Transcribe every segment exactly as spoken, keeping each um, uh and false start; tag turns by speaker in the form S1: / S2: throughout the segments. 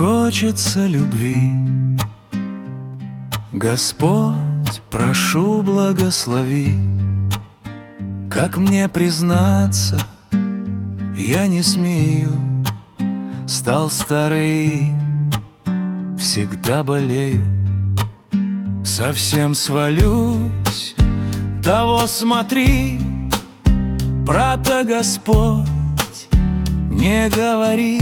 S1: хочется любви. Господь, прошу, благослови. Как мне признаться, я не смею. Стал старый, всегда болею. Совсем свалюсь, того смотри. Про-то, Господь, не говори.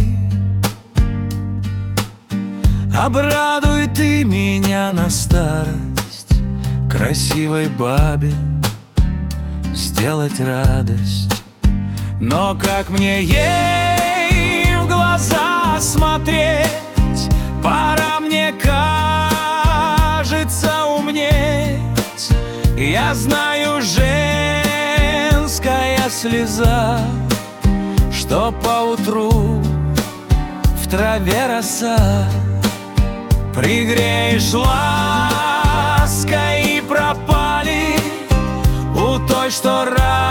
S1: Обрадуй ты меня на старость, красивой бабе сделать радость. Но как мне ей в глаза смотреть? Пора, мне кажется, умнеть. Я знаю, женская слеза, что поутру в траве роса. Пригреешь лаской и пропали у той, что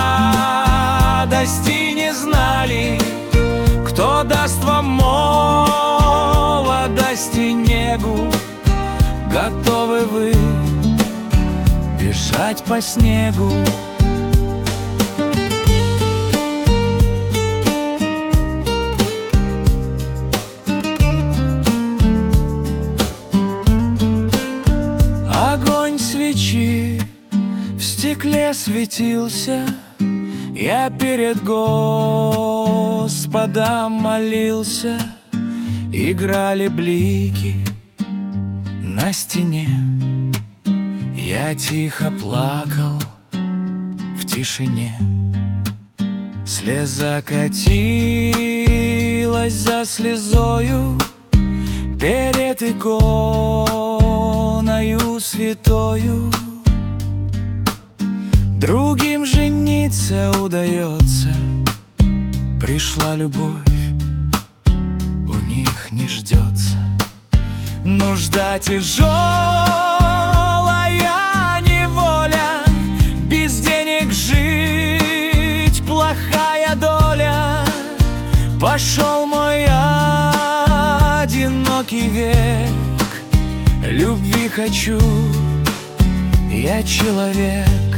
S1: радости не знали. Кто даст вам молодость и негу? Готовы вы бежать по снегу? Огонь свечи в стекле светился. Я перед Господом молился. Играли блики на стене. Я тихо плакал в тишине. Слеза катилась за слезою перед иконою святою. Другим жениться удается. Пришла любовь, у них не ждется. Нужда тяжелая неволя, без денег жить плохая доля. Пошел мой одинокий век, любви хочу, я человек.